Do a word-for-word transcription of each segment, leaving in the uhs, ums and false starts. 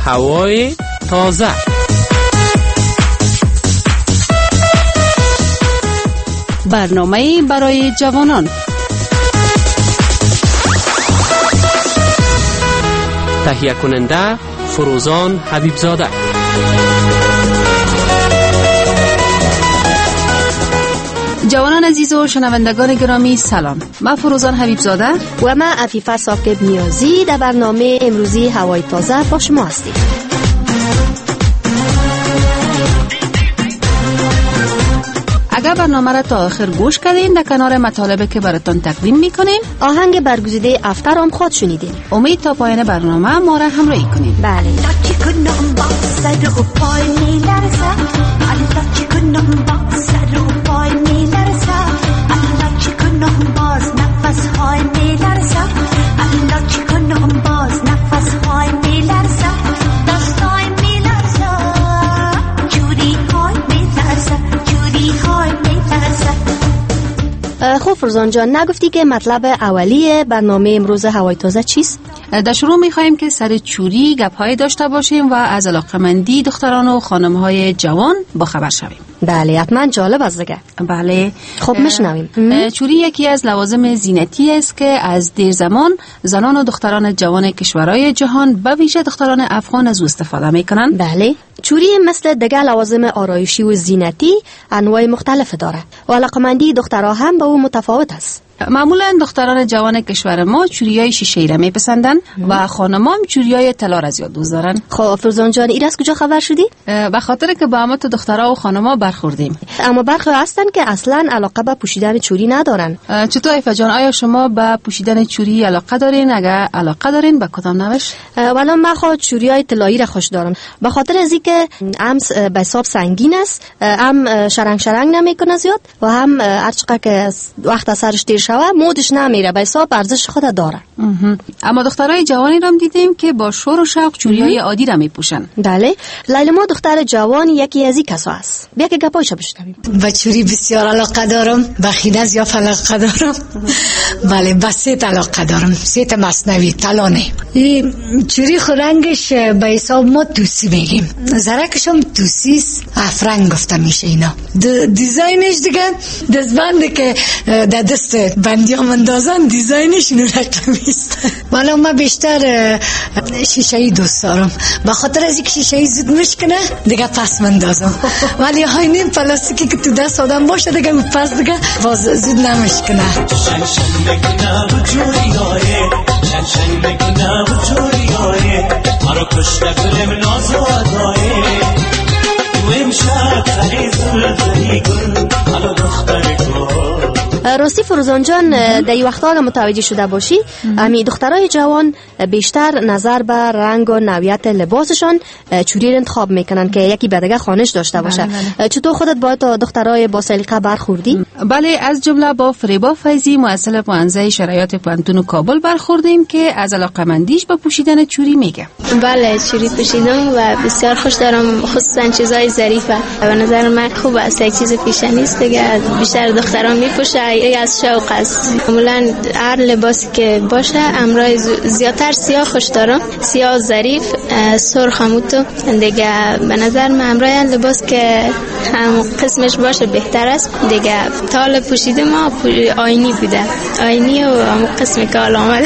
هوای تازه. برنامه برای جوانان. تهیه کننده فروزان حبیبزاده. جوانان عزیز و شنوندگان گرامی سلام. من فروزان حبیبزاده و من عفیفه ثاقب نیازی در برنامه امروزی هوای تازه با شما هستیم. اگر برنامه را تا آخر گوش کردین، در کنار مطالبی که براتون تقدیم میکنیم آهنگ برگزیده افتر هم خود شنیدین. امید تا پایان برنامه ما را همراهی کنین. بله. خب فرزان جان، نگفتی که مطلب اولی برنامه امروز هوای تازه چیست؟ در شروع می‌خوایم که سر چوری گپ‌های داشته باشیم و از علاقه‌مندی دختران و خانم‌های جوان با خبر شویم. بله، حتما جالب است دیگه. بله. خب میشنویم. چوری یکی از لوازم زینتی است که از دیر زمان زنان و دختران جوان کشورهای جهان به ویژه دختران افغان از او استفاده می‌کنند. بله. چوری مثل دیگر لوازم آرایشی و زینتی انواع مختلف داره و علاقمندی دخترها هم به او متفاوت است. معمولا دختران جوان کشور ما چوریای شیشه‌ای را میپسندن و خانمام چوریای طلا را زیاد دوست دارن. خب فرزان جان، این از کجا خبر شدی؟ به خاطر که با همه دخترها و خانما برخوردیم. اما برخی هستن که اصلا علاقه به پوشیدن چوری ندارن. چطور ایفا جان، آیا شما به پوشیدن چوری علاقه دارین؟ اگر علاقه دارین به کدام نوش؟ والا من خود چوریای طلایی را خوش دارم، به خاطر از اینکه هم به حساب سنگین است، هم شرنگ شرنگ نمیکنه زیاد و هم هر چقدر که وقت سرش دیر شوه مودش نمیره، به حساب ارزش خود داره. اما دخترای جوانی را هم دیدیم که با شور و شوق چوریای عادی را میپوشن. بله، لیلا ما دختر جوان یکی از این کسا است. بیا که گپایشو بشنویم. به چوری بسیار علاقه دارم، به خینه زیاد علاقه دارم. بله، به سیت علاقه دارم، سیت مصنوی طلانه. این چوری خو رنگش به حساب ما توسی میگیم، زرکش هم توسیست، افرنگ گفته میشه. اینا دیزاینش دیگه دستبندی که در دست بندیام اندازن دیزاینش اینو رقمی است. والا من بیشتر شیشه‌ای دوست دارم، به خاطر از اینکه شیشه‌ای زود میشکنه دیگه پس مندازم، ولی های نیم پلاستیکی که تو دست آدم باشه دیگه اون پس دیگه باز زود نمیشکنه. شن شن بگنه و جوری های شن شن بگنه و جوری های مرا کشته کنم ناز و ادای تو امشب تنی زلزلی گل مرا دختر گل. راستی فروزان جان، در این وقتا اگه متوجه شده باشی امی دخترای جوان بیشتر نظر به رنگ و نوعیت لباسشان چوری را انتخاب میکنن که یکی به دیگه خانش داشته باشه. بله بله. چطور خودت با دخترای با سلیقه برخوردی؟ بله، از جمله با فریبا فیضی مؤسسه پوهنځی شرایط پوهنتون کابل برخوردیم که از علاقه‌مندیش به پوشیدن چوری میگه. بله، چوری پوشیدم و بسیار خوش دارم، خصوصا چیزای ظریفه. به نظر من خوب است، یک چیز پیشنی است دیگه، بیشتر دختران میپوشن از شوق است. معمولا هر لباسی که باشه امرای زیادتر سیاه خوش دارم، سیاه ظریف، سرخ هموتو دیگه. به نظر من امرای لباس که هم قسمش باشه بهتر است دیگه. تال پوشیده ما آینی بوده، آینی و هم قسم که حال آمدن.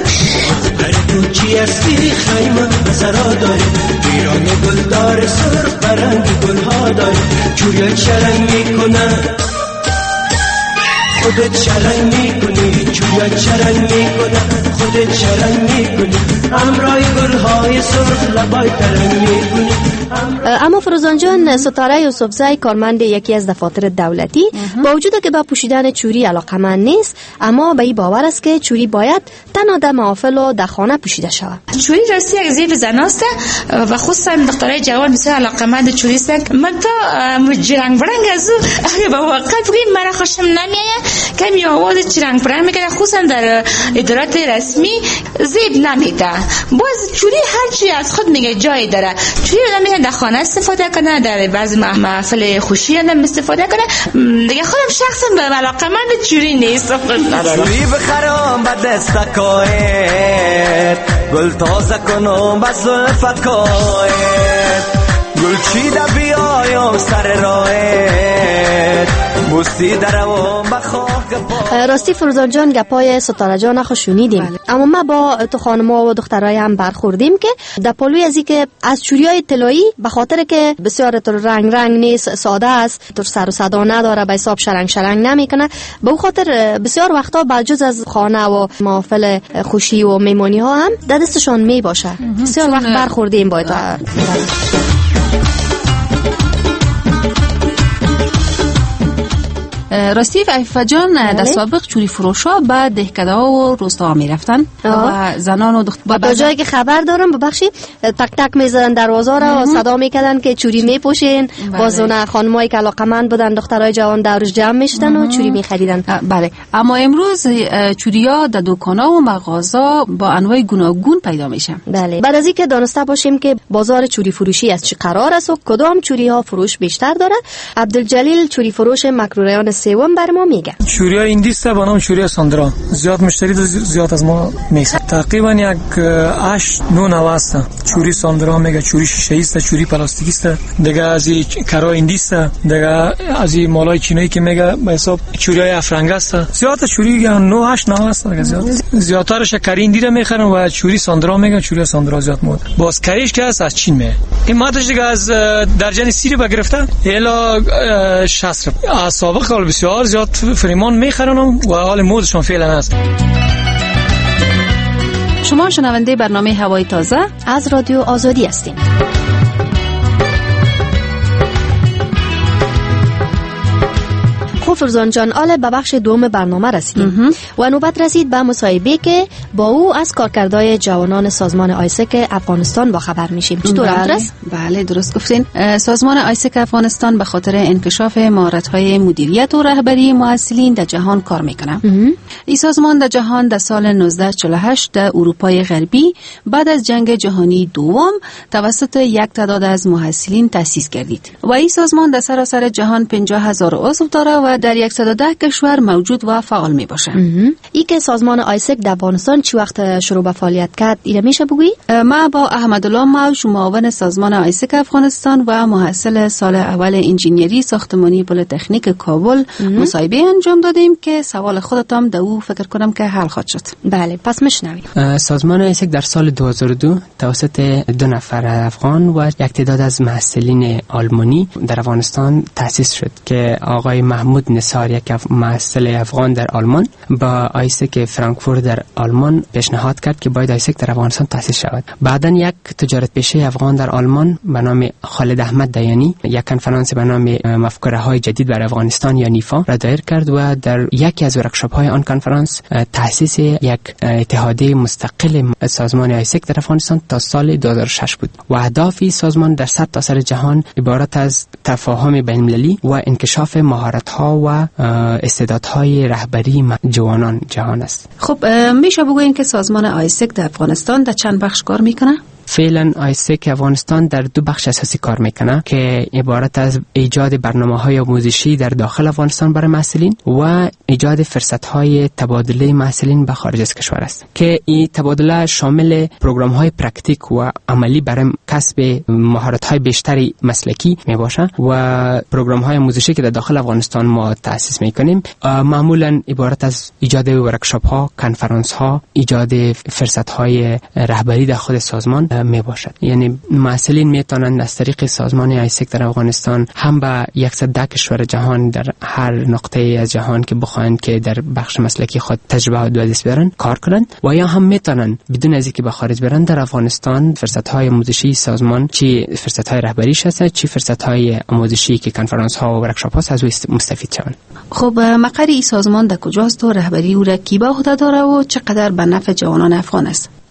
تو چی هستی خیمه سرا داری، بیران گلدار سرخ برنگ گلها داری، چوریت شرنگ میکنه خودت شرنگ میکنی، چویت شرنگ میکنه خودت شرنگ میکنی، امرای گلهای سرخ لبای ترنگ میکنی. اما فروزان جان، ستاره یوسفزی کارمند یکی از دفاتر دولتی با وجود که با پوشیدن چوری علاقه‌مند نیست، اما به این باور است که چوری باید تنها در محافل و در خانه پوشیده شود. چوری راستی یک زیب زناست و خصوصا دخترای جوان بسیار علاقه‌مند چوری هستند. من تا مجرنگ برنگ از اگه با واقع بگیم مرا خوشم نمیاد، کمی آواز چرنگ پرنگ میکنه، خصوصا در ادارات رسمی زیب نمیده. باز چوری هر چی از خود میگه جای داره. چوری آدم میگه در خانه استفاده کنه، در بعضی محفل خوشی هم استفاده کنه. دیگه خودم شخصا به علاقه‌مند چوری نیست. چوری بخرم به دستکایت، گل تازه کنم به زلفکایت، گل چیده بیایم سر راهت، بوسی درم بخواه گپا. راستی فروزان جان گپای ستاره جان خو شنیدیم. بله. اما ما با تو خانم‌ها و دخترای هم برخوردیم که در پلوی از اینکه از چوریای طلایی به خاطر که بسیار تو رنگ رنگ نیست، ساده است، تو سر و صدا نداره، به حساب شرنگ شرنگ نمیکنه، به خاطر بسیار وقتا بجز از خانه و محافل خوشی و میمونی ها هم در دستشان می باشه. بسیار وقت برخوردیم با تو. راستی عفیفه جان در سابق چوری فروشا به دهکده و روستا می رفتن و زنان و دختر با جایی که خبر دارم ببخشید تک تک میزدن دروازه را و صدا میکردن که چوری میپوشین. بازونه خانمایی که علاقمند بودن دخترای جوان دورش جمع میشدن و چوری میخریدن. بله، اما امروز چوریا در دکانا و مغازه با انواع گوناگون پیدا میشن. بله، بعد از اینکه دانسته باشیم که بازار چوری فروشی از چه قرار است و کدام چوری ها فروش بیشتر داره، عبدالجلیل چوری فروش مکروریان سوم بر ما میگه. چوریا ایندیست با نام چوریا ساندرا زیاد مشتری زیاد از ما میسه. تقریبا یک هشت نه نوع است. چوری ساندرا میگه چوری شیشه است، چوری پلاستیکی است، دیگه از این کرا ایندیست، دیگه از این مالای چینایی که میگه به حساب چوریای افرنگ است. زیاد چوری نه هشت نوع است دیگه. زیاد زیادترش کری ایندی میخرن و چوری ساندرا میگن. چوری ساندرا زیاد مود. باز کریش که از چین میه. این مادش دیگه از درجه سیری بگرفته الا شصت از سابق حال بسیار زیاد فریمان میخرن و حال مودشون فعلا است. شما شنونده برنامه هوای تازه از رادیو آزادی هستین. فرزان جان، آل به بخش دوم برنامه رسیدیم و نوبت رسید به مصاحبه که با او از کارکردهای جوانان سازمان آیسک افغانستان با خبر میشیم. چطور است؟ بله درست گفتین. سازمان آیسک افغانستان به خاطر انکشاف مهارت‌های مدیریت و رهبری مؤثرین در جهان کار میکنه. این سازمان در جهان در سال نوزده چهل و هشت در اروپای غربی بعد از جنگ جهانی دوم توسط یک تعداد از مؤثرین تأسیس گردید و این سازمان در سراسر جهان پنجاه هزار عضو داره و در صد و ده کشور موجود و فعال می باشه. ای که سازمان آیسک در افغانستان چی وقت شروع به فعالیت کرد ایره میشه بگویی؟ ما با احمدالله موج معاون سازمان آیسک افغانستان و محصل سال اول انجینیری ساختمانی پلی‌تکنیک کابل مصاحبه انجام دادیم که سوال خودتام در او فکر کنم که حل خواهد شد. بله پس میشنویم. سازمان آیسک در سال دو هزار و دو توسط دو نفر افغان و یک تعداد از محصلین آلمانی در افغانستان تأسیس شد که آقای محمود نثار یک محصل افغان در آلمان با آیسک فرانکفورت در آلمان پیشنهاد کرد که باید آیسک در افغانستان تأسیس شود. بعداً یک تجارت پیشه افغان در آلمان به نام خالد احمد دیانی یک کنفرانس به نام مفکوره‌های جدید برای افغانستان یا نیفا را دایر کرد و در یکی از ورکشاپ‌های آن کنفرانس تأسیس یک اتحادیه مستقل سازمان آیسک در افغانستان تا سال دو هزار و شش بود و اهداف سازمان در سطح سر جهان عبارت از تفاهم بین‌المللی و انکشاف مهارت‌ها و استعدادهای رهبری جوانان جهان است. خب میشه بگوییم که سازمان آیسک در افغانستان در چند بخش کار میکنه؟ فعلا آیسک افغانستان در دو بخش اساسی کار میکنه که عبارت از ایجاد برنامه‌های آموزشی در داخل افغانستان برای محصلین و ایجاد فرصت‌های تبادله محصلین به خارج از کشور است که این تبادله شامل پروگرام‌های پرکتیک و عملی برای کسب مهارت‌های بیشتری مسلکی میباشه و پروگرام‌های آموزشی که در داخل افغانستان ما تأسیس میکنیم معمولاً عبارت از ایجاد ورکشاپ‌ها، کنفرانس‌ها، ایجاد فرصت‌های رهبری در خود سازمان می باشد. یعنی محصلین میتونند از طریق سازمان آیسک در افغانستان هم به صد و ده کشور جهان در هر نقطه از جهان که بخواهند که در بخش مسلکی خود تجربه و دست بیارن کار کنند و یا هم میتونند بدون از اینکه به خارج برن در افغانستان فرصت‌های آموزشی سازمان چی فرصت‌های رهبریش هست چی فرصت‌های آموزشی که کنفرانس‌ها و ورکشاپ‌ها از او مستفید شوند. خب مقر این سازمان در کجاست و رهبری او را کی به عهده داره و چقدر به نفع جوانان افغان است؟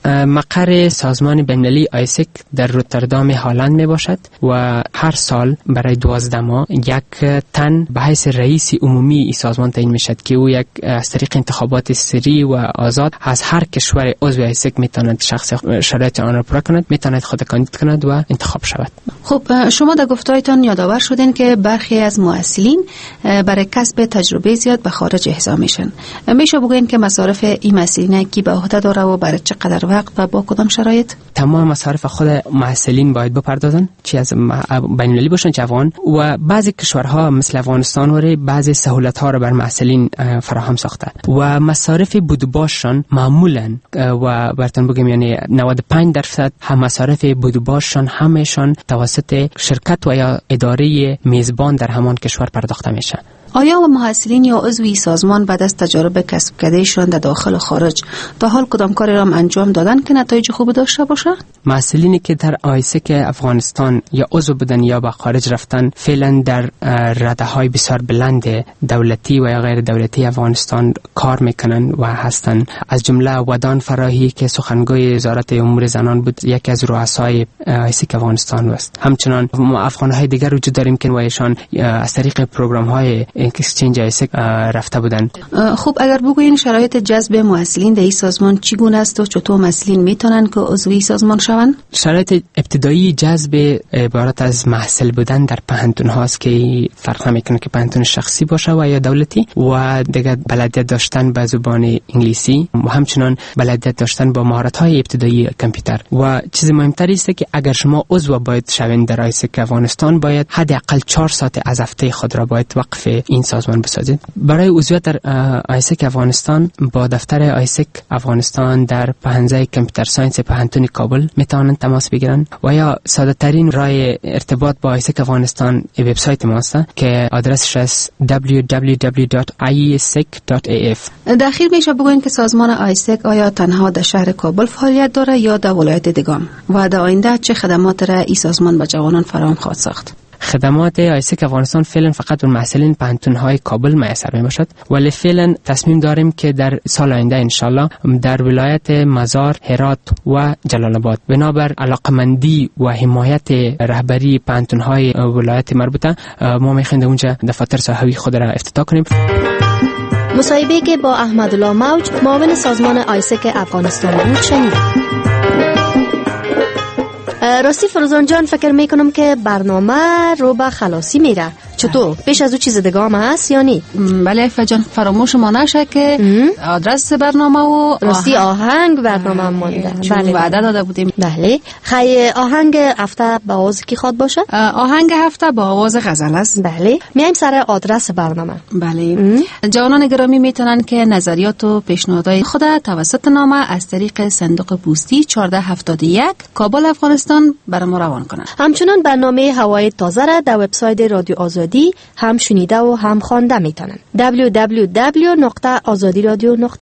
مقر سازمان بین‌المللی آیسک در روتردام هلند می باشد و هر سال برای دوازده ماه یک تن به حیث رئیس عمومی این سازمان تعیین می شد که او یک از طریق انتخابات سری و آزاد از هر کشور عضو آیسک می تواند شخص شرایط آن را پورا کند، می تواند خود کاندید کند و انتخاب شود. خب شما در گفتارتان یادآور شدین که برخی از مؤثلین برای کسب تجربه زیاد به خارج احضار میشن. میشه بگوین که مصارف این مؤثلین کی به عهده داره و برای چقدر وقت و با کدام شرایط؟ تمام مصارف خود مؤثلین باید بپردازن، چه از بین‌المللی باشن چه افغان، و بعضی کشورها مثل افغانستان وری بعضی سهولت ها را بر مؤثلین فراهم ساخته و مصارف بودباششان معمولا و براتون بگم یعنی نود و پنج درصد هم مصارف بودباششان همشان توسط شرکت و یا اداره میزبان در همان کشور پرداخته میشه. آیا و محصلین یا عضوی سازمان بعد از تجارب کسب کردهشان در داخل و خارج تا حال کدام کاری را انجام دادن که نتایج خوب داشته باشه؟ محصلینی که در آیسک افغانستان یا عضو بودن یا به خارج رفتن فعلا در رده‌های بسیار بلند دولتی و یا غیر دولتی افغانستان کار میکنن و هستن. از جمله ودان فراهی که سخنگوی وزارت امور زنان بود، یکی از رؤسای آیسک افغانستان است. همچنان افغان‌های دیگر وجود داریم که وایشان از طریق پروگرام‌های اکسچنج آیسک رفته بودن. خب اگر بگوین شرایط جذب محصلین در این سازمان چگونه است و چطور محصلین میتونن که عضو سازمان شوند؟ شرایط ابتدایی جذب عبارت از محصل بودن در پهنتون هاست که فرق نمیکنه که پهنتون شخصی باشه و یا دولتی، و دیگه بلدیت داشتن به زبان انگلیسی و همچنان بلدیت داشتن با مهارت های ابتدایی کامپیوتر. و چیز مهمتری است که اگر شما عضو باید شوید در آیسک افغانستان باید حداقل چهار ساعت از هفته خود را باید وقف این سازمان بسازید. برای عضویت در آیسک افغانستان با دفتر آیسک افغانستان در پهنزه کامپیوتر ساینس پهنتون کابل میتوانند تماس بگیرند و یا ساده ترین راه ارتباط با آیسک افغانستان وبسایت ما است که آدرسش است دبلیو دبلیو دبلیو دات آی اس ای سی دات ای اف. در اخیر میشه بگوین که سازمان آیسک آیا تنها در شهر کابل فعالیت داره یا در ولایت دیگه و در آینده چه خدمات را این سازمان به جوانان فراهم خواهد ساخت؟ خدمات آیسک افغانستان فعلا فقط به محصلین پهنتون‌های کابل میسر میباشد، ولی فعلا تصمیم داریم که در سال آینده انشالله در ولایت مزار، هرات و جلال آباد بنابر علاقمندی و حمایت رهبری پهنتون‌های ولایت مربوطه ما می‌خوایم اونجا دفاتر صحوی خود را افتتاح کنیم. مصاحبه که با احمدالله موج معاون سازمان آیسک افغانستان بود شنید. راستی فروزان جان فکر میکنم که برنامه رو به خلاصی میره. چطور؟ پیش از او چیز دیگه هم هست یا نی؟ بله فجان فراموش ما نشه که آدرس برنامه و راستی آهنگ برنامه هم مونده. بله وعده داده بودیم. بله. خیلی آهنگ هفته با آواز کی خواد باشه؟ آهنگ هفته با آواز غزل است. بله. میایم سر آدرس برنامه. بله. جوانان گرامی میتونن که نظریات و پیشنهادهای خود توسط نامه از طریق صندوق پستی چهارده هفتاد و یک کابل افغانستان برای ما روان کنند. همچنان برنامه هوای تازه را در وبسایت رادیو آزادی هم شنیده و هم خوانده میتونن. دبلیو دبلیو دبلیو دات آزادی رادیو دات